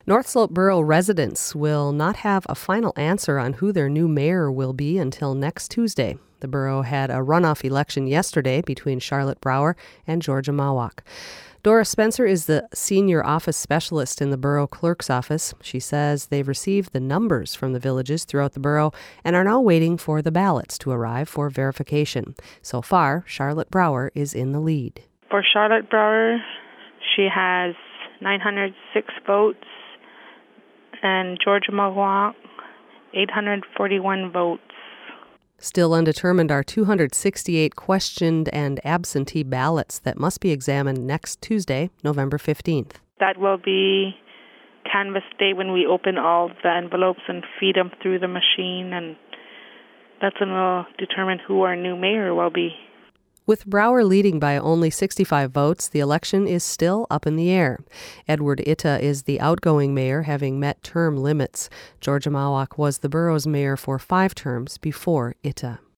North Slope Borough residents will not have a final answer on who their new mayor will be until next Tuesday. The borough had a runoff election yesterday between Charlotte Brower and Georgia Mawak. Dora Spencer is the senior office specialist in the borough clerk's office. She says they've received the numbers from the villages throughout the borough and are now waiting for the ballots to arrive for verification. So far, Charlotte Brower is in the lead. For Charlotte Brower, she has 906 votes, and Georgia Mawak, 841 votes. Still undetermined are 268 questioned and absentee ballots that must be examined next Tuesday, November 15th. That will be canvass day when we open all the envelopes and feed them through the machine, and that's when we'll determine who our new mayor will be. With Brower leading by only 65 votes, the election is still up in the air. Edward Itta is the outgoing mayor, having met term limits. Georgia Mawak was the borough's mayor for 5 terms before Itta.